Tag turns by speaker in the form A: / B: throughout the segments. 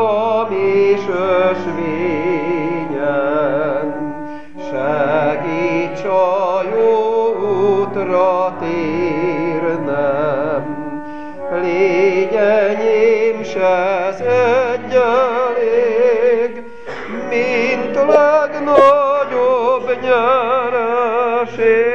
A: utam és ösvényem, segíts a jó útra térnem. Légy enyém s egy elég, mint legnagyobb nyereség.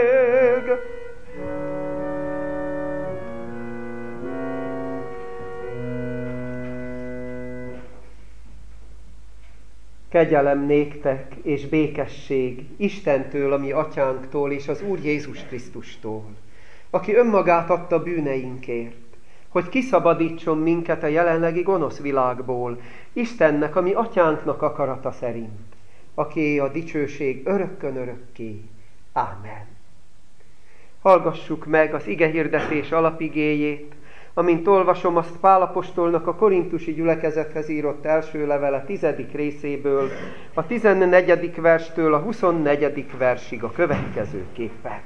A: Kegyelem néktek és békesség Istentől, a mi atyánktól és az Úr Jézus Krisztustól, aki önmagát adta bűneinkért, hogy kiszabadítson minket a jelenlegi gonosz világból, Istennek, a mi atyánknak akarata szerint, aki a dicsőség örökkön örökké. Ámen. Hallgassuk meg az igehirdetés alapigéjét, amint olvasom azt Pál apostolnak a korintusi gyülekezethez írott első levele 10. részéből, a 14. verstől a 24. versig a következőképpen.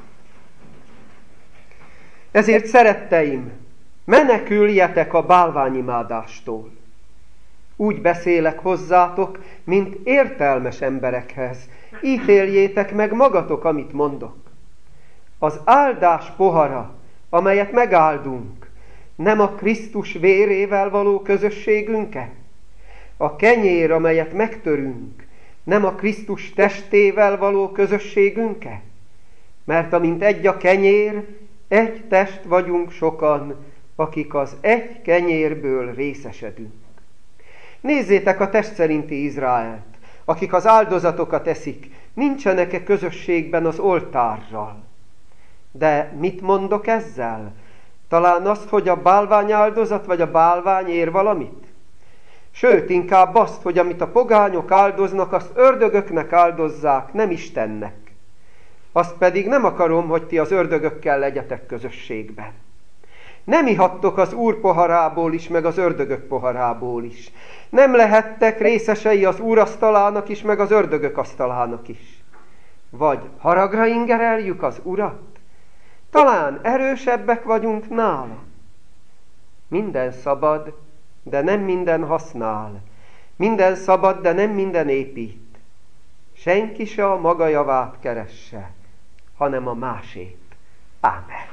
A: Ezért, szeretteim, meneküljetek a bálványimádástól. Úgy beszélek hozzátok, mint értelmes emberekhez. Ítéljétek meg magatok, amit mondok. Az áldás pohara, amelyet megáldunk, nem a Krisztus vérével való közösségünke? A kenyér, amelyet megtörünk, nem a Krisztus testével való közösségünke? Mert amint egy a kenyér, egy test vagyunk sokan, akik az egy kenyérből részesedünk. Nézzétek a test szerinti Izraelt, akik az áldozatokat eszik, nincsenek-e közösségben az oltárral? De mit mondok ezzel? Talán azt, hogy a bálvány áldozat vagy a bálvány ér valamit? Sőt, inkább azt, hogy amit a pogányok áldoznak, azt ördögöknek áldozzák, nem Istennek. Azt pedig nem akarom, hogy ti az ördögökkel legyetek közösségben. Nem ihattok az Úr poharából is, meg az ördögök poharából is. Nem lehettek részesei az Úr asztalának is, meg az ördögök asztalának is. Vagy haragra ingereljük az Urat? Talán erősebbek vagyunk nála. Minden szabad, de nem minden használ. Minden szabad, de nem minden épít. Senki se a maga javát keresse, hanem a másét. Ámen.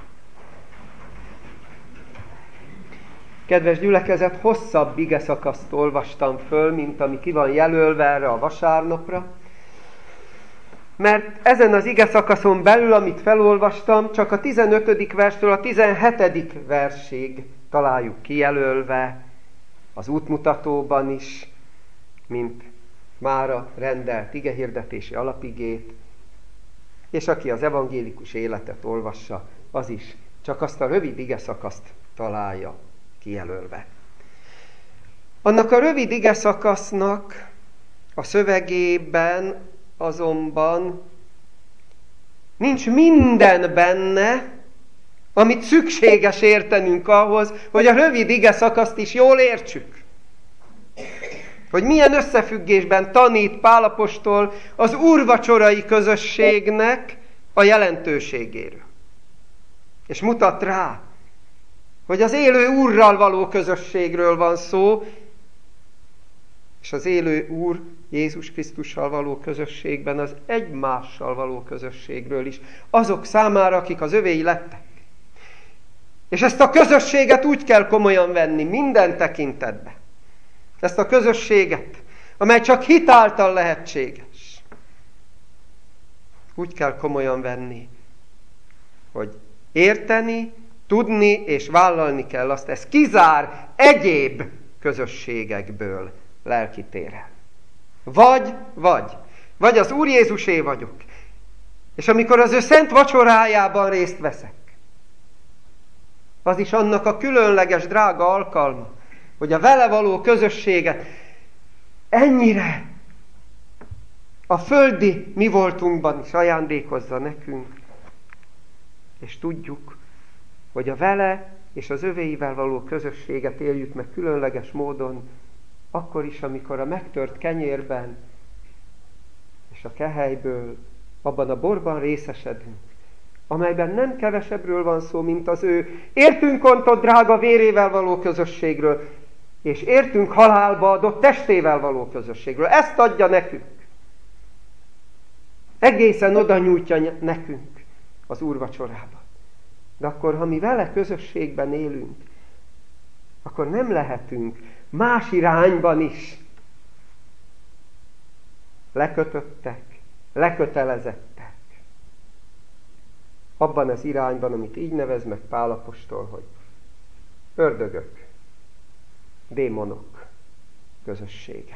A: Kedves gyülekezet, hosszabb igeszakaszt olvastam föl, mint ami ki van jelölve erre a vasárnapra, mert ezen az igeszakaszon belül, amit felolvastam, csak a 15. verstől a 17. versig találjuk kijelölve az útmutatóban is, mint mára rendelt igehirdetési alapigét, és aki az evangélikus életet olvassa, az is csak azt a rövid igeszakaszt találja kijelölve. Annak a rövid igeszakasznak a szövegében azonban nincs minden benne, amit szükséges értenünk ahhoz, hogy a rövid igeszakaszt is jól értsük. Hogy milyen összefüggésben tanít Pál apostol az úrvacsorai közösségnek a jelentőségéről. És mutat rá, hogy az élő Úrral való közösségről van szó, és az élő Úr Jézus Krisztussal való közösségben az egymással való közösségről is, azok számára, akik az övéi lettek. És ezt a közösséget úgy kell komolyan venni minden tekintetben. Ezt a közösséget, amely csak hit által lehetséges. Úgy kell komolyan venni, hogy érteni, tudni és vállalni kell azt, ez kizár egyéb közösségekből lelkitéren. Vagy az Úr Jézusé vagyok, és amikor az ő szent vacsorájában részt veszek, az is annak a különleges, drága alkalma, hogy a vele való közösséget ennyire a földi mi voltunkban is ajándékozza nekünk, és tudjuk, hogy a vele és az övéivel való közösséget éljük meg különleges módon, akkor is, amikor a megtört kenyérben és a kehelyből, abban a borban részesedünk, amelyben nem kevesebbről van szó, mint az ő értünk ontott drága vérével való közösségről, és értünk halálba adott testével való közösségről. Ezt adja nekünk. Egészen oda nyújtja nekünk az úrvacsorában. De akkor, ha mi vele közösségben élünk, akkor nem lehetünk más irányban is lekötöttek, lekötelezettek. Abban az irányban, amit így nevez meg Pál apostol, hogy ördögök, démonok közössége.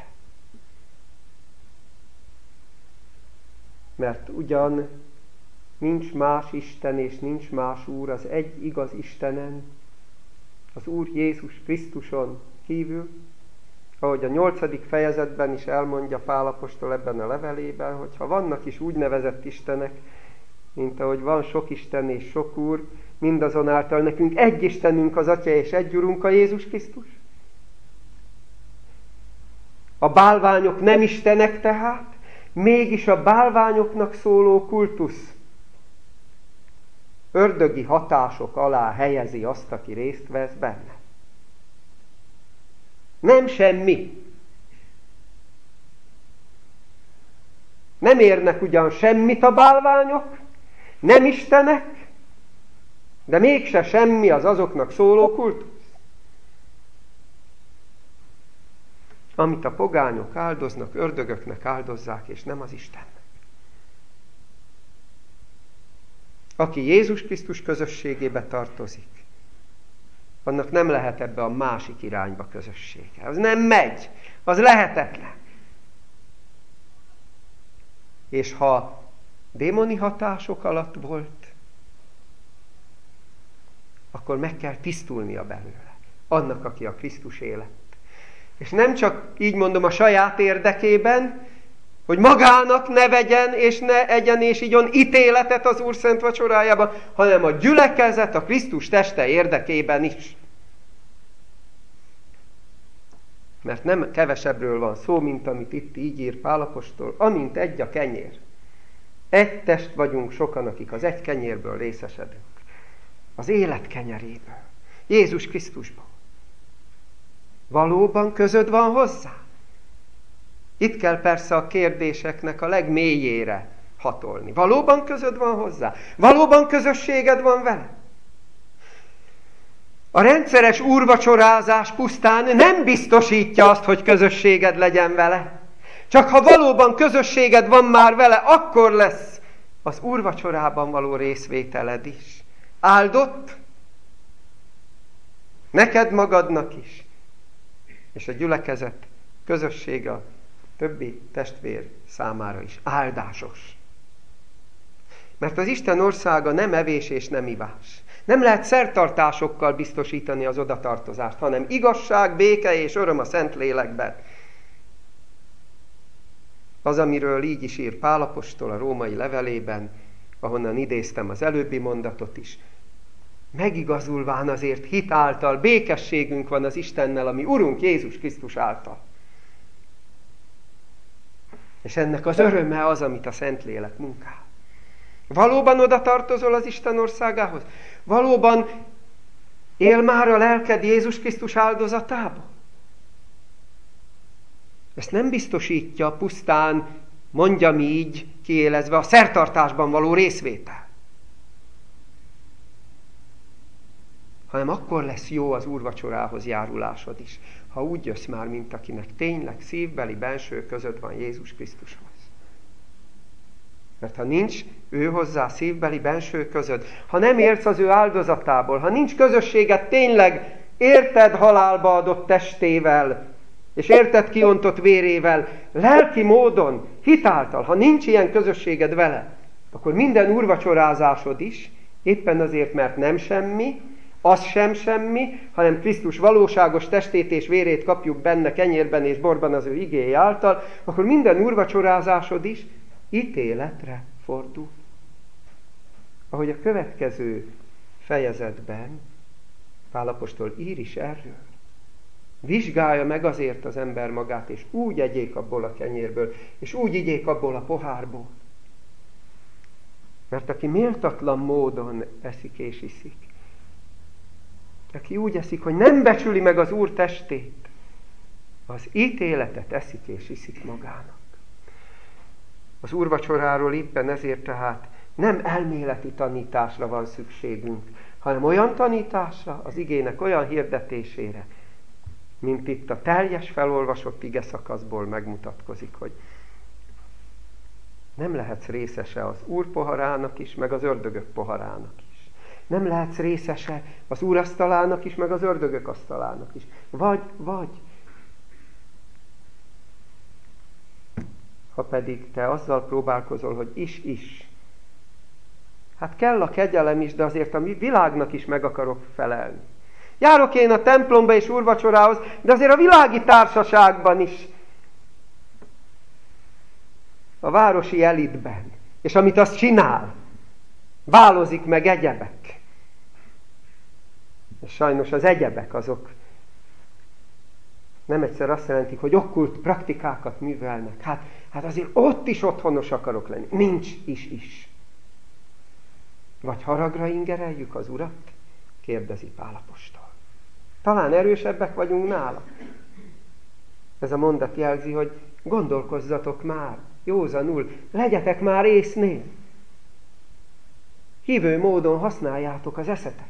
A: Mert ugyan nincs más Isten és nincs más Úr az egy igaz Istenen, az Úr Jézus Krisztuson kívül, ahogy a 8. fejezetben is elmondja Pál apostol ebben a levelében, hogy ha vannak is úgynevezett istenek, mint ahogy van sok Isten és sok Úr, mindazonáltal nekünk egy Istenünk az Atya és egy Urunk a Jézus Krisztus. A bálványok nem istenek tehát, mégis a bálványoknak szóló kultusz ördögi hatások alá helyezi azt, aki részt vesz benne. Nem semmi. Nem érnek ugyan semmit a bálványok, nem istenek, de mégse semmi az azoknak szóló kultusz. Amit a pogányok áldoznak, ördögöknek áldozzák, és nem az Istennek. Aki Jézus Krisztus közösségébe tartozik, annak nem lehet ebbe a másik irányba közössége. Az nem megy, az lehetetlen. És ha démoni hatások alatt volt, akkor meg kell tisztulnia belőle. Annak, aki a Krisztus élet. És nem csak így mondom a saját érdekében, hogy magának ne vegyen és ne egyen és igyon ítéletet az Úr szent vacsorájában, hanem a gyülekezet a Krisztus teste érdekében is. Mert nem kevesebbről van szó, mint amit itt így ír Pál apostol, amint egy a kenyér. Egy test vagyunk sokan, akik az egy kenyérből részesedünk. Az élet kenyeréből. Jézus Krisztusból. Valóban közöd van hozzá? Itt kell persze a kérdéseknek a legmélyére hatolni. Valóban közöd van hozzá? Valóban közösséged van vele? A rendszeres úrvacsorázás pusztán nem biztosítja azt, hogy közösséged legyen vele. Csak ha valóban közösséged van már vele, akkor lesz az úrvacsorában való részvételed is. Áldott, neked magadnak is, és a gyülekezet közössége a többi testvér számára is áldásos. Mert az Isten országa nem evés és nem ivás. Nem lehet szertartásokkal biztosítani az odatartozást, hanem igazság, béke és öröm a Szentlélekben. Az, amiről így is ír Pál apostol a római levelében, ahonnan idéztem az előbbi mondatot is. Megigazulván azért hit által békességünk van az Istennel, ami Urunk Jézus Krisztus által. És ennek az öröme az, amit a Szentlélek munkál. Valóban oda tartozol az Isten országához? Valóban él már a lelked Jézus Krisztus áldozatába? Ezt nem biztosítja pusztán, mondjam így, kiélezve, a szertartásban való részvétel. Hanem akkor lesz jó az úrvacsorához járulásod is, ha úgy jössz már, mint akinek tényleg szívbeli benső között van Jézus Krisztushoz. Mert ha nincs ő hozzá szívbeli benső között, ha nem értsz az ő áldozatából, ha nincs közösséged tényleg érted halálba adott testével, és érted kiontott vérével, lelki módon, hitáltal, ha nincs ilyen közösséged vele, akkor minden úrvacsorázásod is, éppen azért, mert nem semmi, az sem semmi, hanem Krisztus valóságos testét és vérét kapjuk benne kenyérben és borban az ő igéje által, akkor minden úrvacsorázásod is ítéletre fordul. Ahogy a következő fejezetben Pál apostol ír is erről. Vizsgálja meg azért az ember magát, és úgy egyék abból a kenyérből, és úgy igyék abból a pohárból. Mert aki méltatlan módon eszik és iszik, aki úgy eszik, hogy nem becsüli meg az Úr testét, az ítéletet eszik és iszik magának. Az úrvacsoráról éppen ezért tehát nem elméleti tanításra van szükségünk, hanem olyan tanításra, az igének olyan hirdetésére, mint itt a teljes felolvasott ige szakaszból megmutatkozik, hogy nem lehetsz részese az Úr poharának is, meg az ördögök poharának is. Nem lehetsz részese az Úr asztalának is, meg az ördögök asztalának is. Vagy. Ha pedig te azzal próbálkozol, hogy is. Hát kell a kegyelem is, de azért a mi világnak is meg akarok felelni. Járok én a templomba és úrvacsorához, de azért a világi társaságban is, a városi elitben, és amit azt csinál, válozik meg egyebek. És sajnos az egyebek azok nem egyszer azt jelentik, hogy okkult praktikákat művelnek. Hát azért ott is otthonos akarok lenni. Nincs is. Vagy haragra ingereljük az Urat? Kérdezi Pál apostol. Talán erősebbek vagyunk nála. Ez a mondat jelzi, hogy gondolkozzatok már, józanul, legyetek már észnél. Hívő módon használjátok az eszeteket.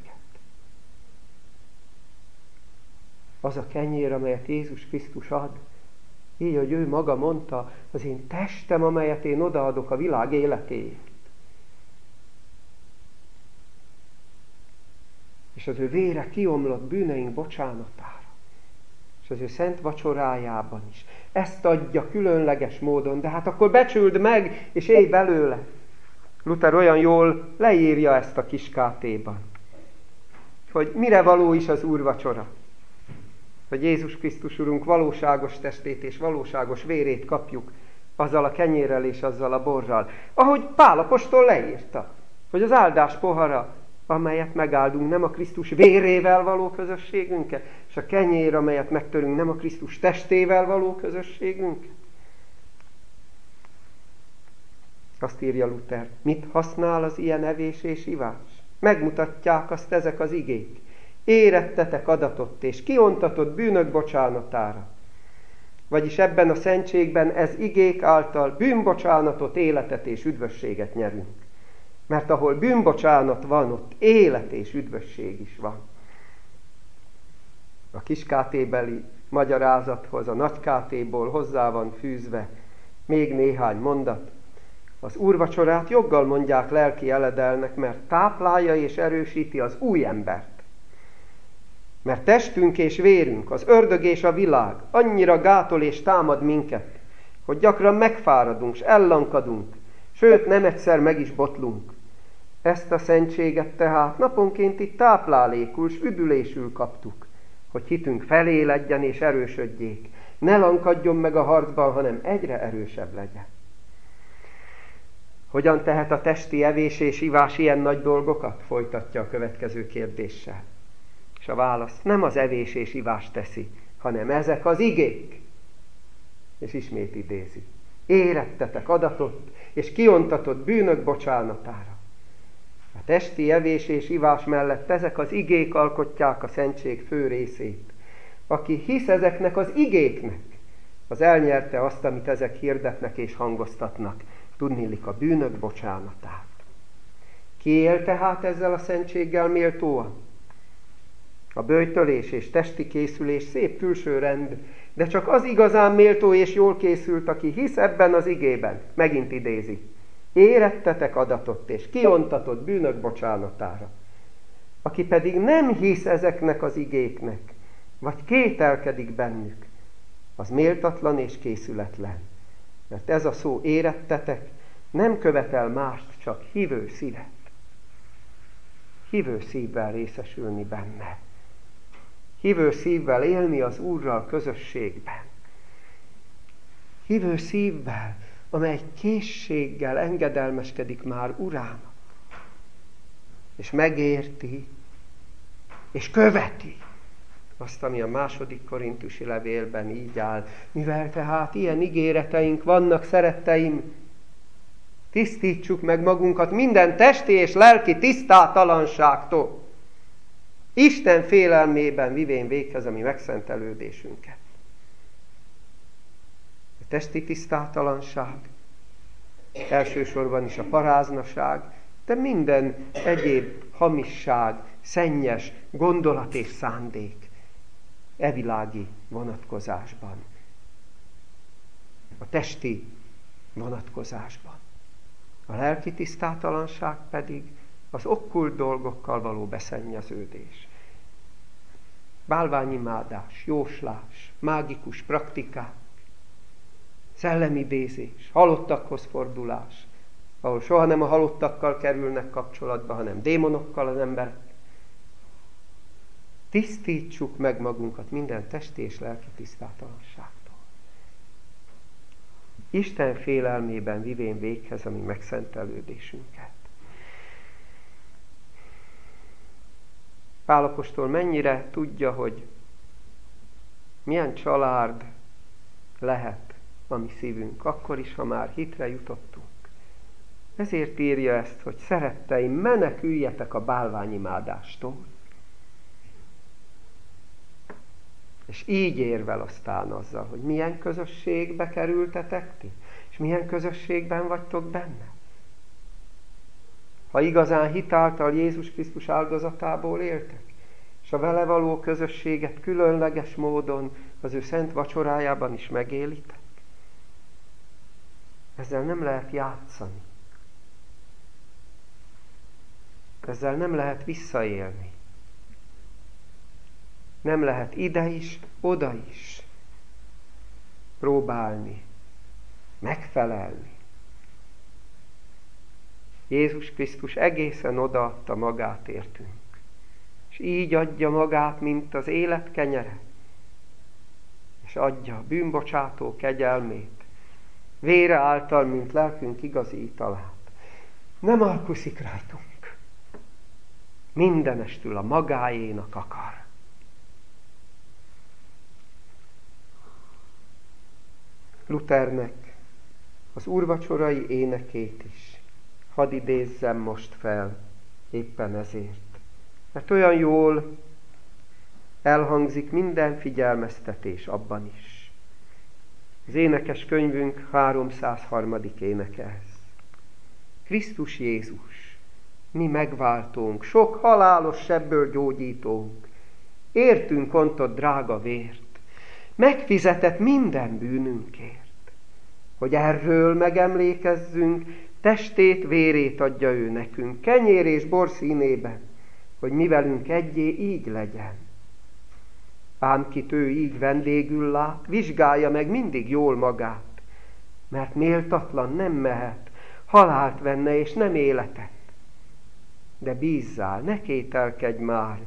A: Az a kenyér, amelyet Jézus Krisztus ad, így, hogy ő maga mondta, az én testem, amelyet én odaadok a világ életéért. És az ő vére kiomlott bűneink bocsánatára. És az ő szent vacsorájában is. Ezt adja különleges módon, de hát akkor becsüld meg, és élj belőle. Luther olyan jól leírja ezt a kis KT-ban, hogy mire való is az úrvacsora. Hogy Jézus Krisztus Urunk valóságos testét és valóságos vérét kapjuk azzal a kenyérrel és azzal a borral. Ahogy Pál apostol leírta, hogy az áldás pohara, amelyet megáldunk, nem a Krisztus vérével való közösségünket, és a kenyér, amelyet megtörünk, nem a Krisztus testével való közösségünket. Azt írja Luther, mit használ az ilyen evés és ivás? Megmutatják azt ezek az igék. Érettetek adatot és kiontatott bűnök bocsánatára. Vagyis ebben a szentségben ez igék által bűnbocsánatot, életet és üdvösséget nyerünk. Mert ahol bűnbocsánat van, ott élet és üdvösség is van. A kis KT-beli magyarázathoz, a nagy KT-ból hozzá van fűzve még néhány mondat. Az úrvacsorát joggal mondják lelki eledelnek, mert táplálja és erősíti az új embert. Mert testünk és vérünk, az ördög és a világ annyira gátol és támad minket, hogy gyakran megfáradunk, s ellankadunk, sőt nem egyszer meg is botlunk. Ezt a szentséget tehát naponkénti táplálékul s üdülésül kaptuk, hogy hitünk feléledjen és erősödjék, ne lankadjon meg a harcban, hanem egyre erősebb legyen. Hogyan tehet a testi evés és ivás ilyen nagy dolgokat? Folytatja a következő kérdéssel. És a válasz nem az evés és ivás teszi, hanem ezek az igék. És ismét idézi. Érettetek adatot, és kiontatott bűnök bocsánatára. A testi evés és ivás mellett ezek az igék alkotják a szentség fő részét. Aki hisz ezeknek az igéknek, az elnyerte azt, amit ezek hirdetnek és hangoztatnak, tudniillik a bűnök bocsánatát. Ki él tehát ezzel a szentséggel méltóan? A böjtölés és testi készülés szép külső rend, de csak az igazán méltó és jól készült, aki hisz ebben az igében. Megint idézi. Érettetek adatot és kiontatott bűnök bocsánatára. Aki pedig nem hisz ezeknek az igéknek, vagy kételkedik bennük, az méltatlan és készületlen. Mert ez a szó érettetek nem követel mást, csak hívő szívet. Hívő szívvel részesülni benne. Hívő szívvel élni az Úrral közösségben. Hívő szívvel, amely készséggel engedelmeskedik már Urának. És megérti, és követi azt, ami a második korintusi levélben így áll. Mivel tehát ilyen ígéreteink vannak, szeretteim, tisztítsuk meg magunkat minden testi és lelki tisztátalanságtól. Isten félelmében vivén véghez a mi megszentelődésünket. testi tisztátalanság, elsősorban is a paráznaság, de minden egyéb hamisság, szennyes gondolat és szándék evilági vonatkozásban, a testi vonatkozásban. A lelki tisztátalanság pedig az okkult dolgokkal való beszennyeződés. Bálványimádás, jóslás, mágikus praktikák, szellemidézés, halottakhoz fordulás, ahol soha nem a halottakkal kerülnek kapcsolatba, hanem démonokkal az emberek. Tisztítsuk meg magunkat minden testi és lelki tisztátalanságtól. Isten félelmében vivén véghez a mi megszentelődésünket. Pál apostol mennyire tudja, hogy milyen család lehet a mi szívünk, akkor is, ha már hitre jutottunk. Ezért írja ezt, hogy szeretteim, meneküljetek a bálványimádástól. És így érvel aztán azzal, hogy milyen közösségbe kerültetek ti, és milyen közösségben vagytok benne. Ha igazán hitáltal Jézus Krisztus áldozatából éltek, és a vele való közösséget különleges módon az ő szent vacsorájában is megélitek, ezzel nem lehet játszani. Ezzel nem lehet visszaélni. Nem lehet ide is, oda is próbálni, megfelelni. Jézus Krisztus egészen odaadta magát értünk. És így adja magát, mint az élet kenyere. És adja a bűnbocsátó kegyelmét. Vére által, mint lelkünk igazi italát. Nem alkuszik rajtunk. Mindenestül a magáénak akar. Luthernek az úrvacsorai énekét is hadd idézzem most fel éppen ezért. Mert olyan jól elhangzik minden figyelmeztetés abban is. Az énekes könyvünk 303. éneke ez. Krisztus Jézus, mi megváltónk, sok halálos sebből gyógyítónk, értünk ontott drága vért, megfizetett minden bűnünkért, hogy erről megemlékezzünk, testét, vérét adja ő nekünk, kenyér és bor színében, hogy mi velünk egyé így legyen. Ám kit ő így vendégül lát, vizsgálja meg mindig jól magát, mert méltatlan nem mehet, halált venne és nem életet. De bízzál, ne kételkedj már,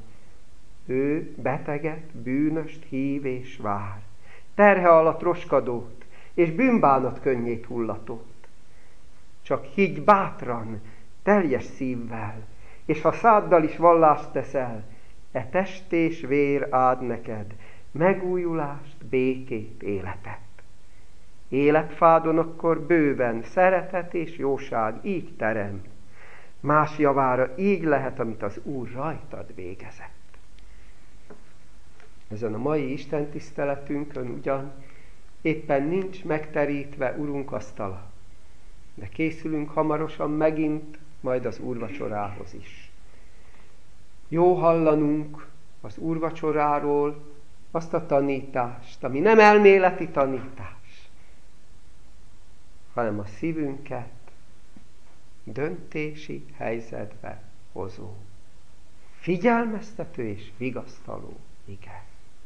A: ő beteget, bűnöst hív és vár, terhe alatt roskadót, és bűnbánat könnyét hullatót. Csak higgy bátran, teljes szívvel, és ha száddal is vallást teszel, e test és vér áld neked megújulást, békét, életet. Életfádon akkor bőven szeretet és jóság így terem, más javára így lehet, amit az Úr rajtad végezett. Ezen a mai Isten tiszteletünkön ugyan éppen nincs megterítve Urunk asztala, de készülünk hamarosan megint majd az úrvacsorához is. Jó hallanunk az úrvacsoráról azt a tanítást, ami nem elméleti tanítás, hanem a szívünket döntési helyzetbe hozó, figyelmeztető és vigasztaló ige.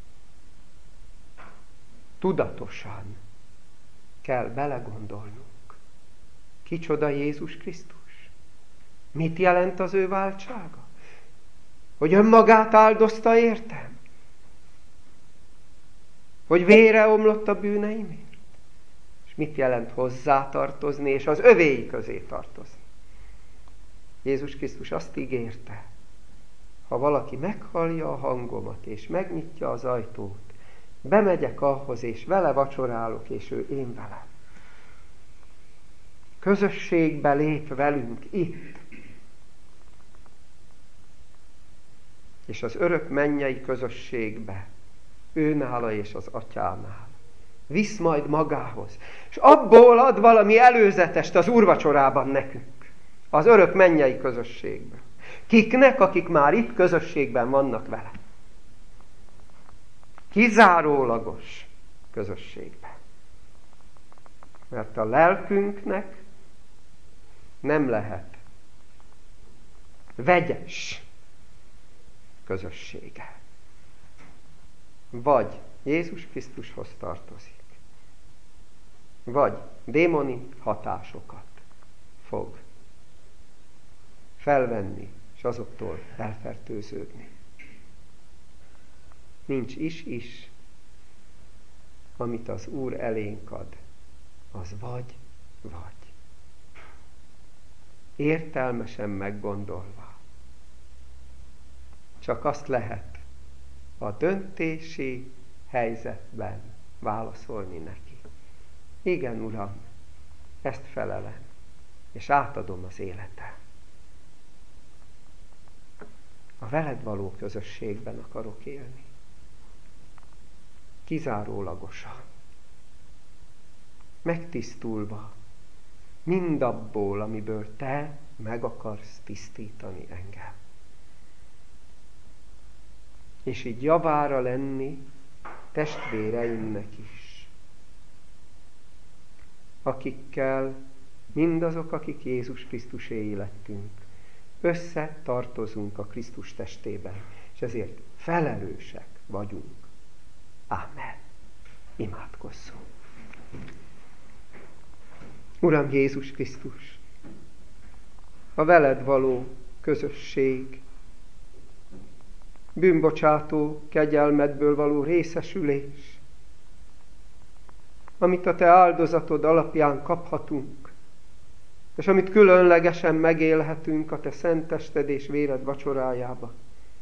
A: Tudatosan kell belegondolnunk. Kicsoda Jézus Krisztus? Mit jelent az ő váltsága? Hogy önmagát áldozta értem? Hogy vére omlott a bűneimért? És mit jelent hozzátartozni és az övéi közé tartozni? Jézus Krisztus azt ígérte, ha valaki meghallja a hangomat és megnyitja az ajtót, bemegyek ahhoz, és vele vacsorálok, és ő én velem. Közösségbe lép velünk itt. És az örök mennyei közösségbe, őnála és az atyánál. visz majd magához. És abból ad valami előzetest az úrvacsorában nekünk, az örök mennyei közösségben. Kiknek, akik már itt közösségben vannak vele. Kizárólagos közösségben. Mert a lelkünknek nem lehet vegyes közössége. Vagy Jézus Krisztushoz tartozik, vagy démoni hatásokat fog felvenni, és azoktól elfertőződni. Nincs is, amit az Úr elénk ad, az vagy. Értelmesen meggondolva. Csak azt lehet a döntési helyzetben válaszolni neki. Igen, Uram, ezt felelem, és átadom az életem. A veled való közösségben akarok élni. Kizárólagosan. Megtisztulva. Mindabból, amiből te meg akarsz tisztítani engem. És így javára lenni testvéreimnek is. Akikkel, mindazok, akik Jézus Krisztuséi lettünk, összetartozunk a Krisztus testében, és ezért felelősek vagyunk. Ámen. Imádkozzunk. Uram Jézus Krisztus, a veled való közösség, bűnbocsátó kegyelmedből való részesülés, amit a te áldozatod alapján kaphatunk, és amit különlegesen megélhetünk a te szent tested és véred vacsorájába.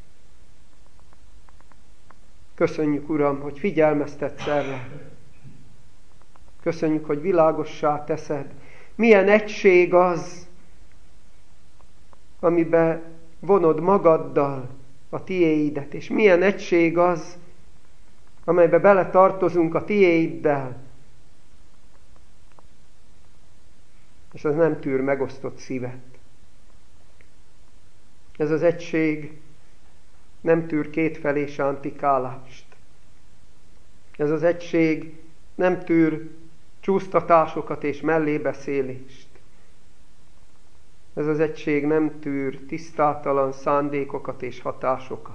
A: Köszönjük, Uram, hogy figyelmeztetsz erre. Köszönjük, hogy világossá teszed. Milyen egység az, amiben vonod magaddal a tiéidet, és milyen egység az, amelybe beletartozunk a tiéiddel. És az nem tűr megosztott szívet. Ez az egység nem tűr kétfelé sántikálást. Ez az egység nem tűr csúsztatásokat és mellébeszélést. Ez az egység nem tűr tisztátalan szándékokat és hatásokat.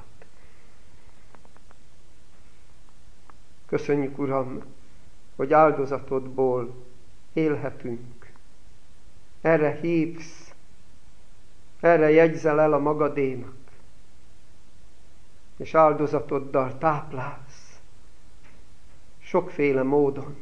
A: Köszönjük, Uram, hogy áldozatodból élhetünk. Erre hívsz, erre jegyzel el a magadénak, és áldozatoddal táplálsz sokféle módon.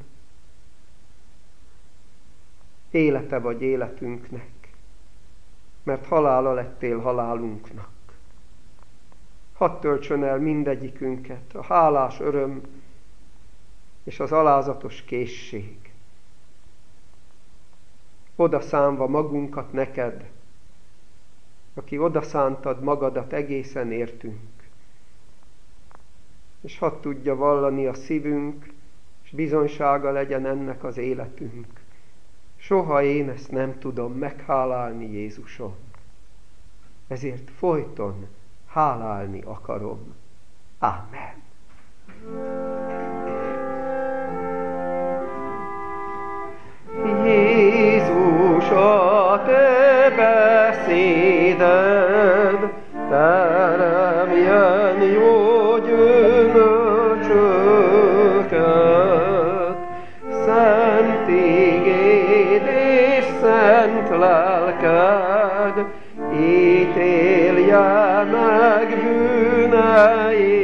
A: Élete vagy életünknek, mert halála lettél halálunknak. Hadd töltsön el mindegyikünket a hálás öröm és az alázatos készség. Odaszánva magunkat neked, aki odaszántad magadat egészen értünk. És hadd tudja vallani a szívünk, és bizonysága legyen ennek az életünk. Soha én ezt nem tudom meghálálni, Jézusom. Ezért folyton hálálni akarom. Ámen. Jézus, a te beszéded teremjen jó gyümölcsöket, szent igéd és szent lelked ítélje meg bűneid.